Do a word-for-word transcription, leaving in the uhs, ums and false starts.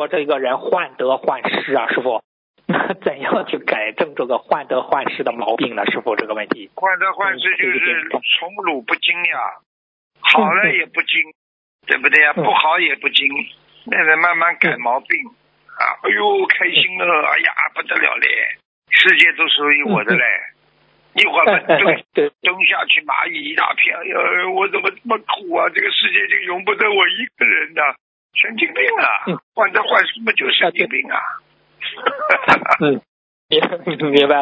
说这个人患得患失啊，师傅，那怎样去改正这个患得患失的毛病呢？师傅，这个问题。 患得患失就是宠辱不惊呀，好了也不惊，对不对呀？不好也不惊，那得慢慢改毛病啊！哎呦，开心了，哎呀，不得了嘞，世界都属于我的嘞。一会儿蹲蹲下去，蚂蚁一大片，哎呀，我怎么这么苦啊？这个世界就容不得我一个人的，神经病啊！患得患失嘛，就是神经病啊！ 嗯，明白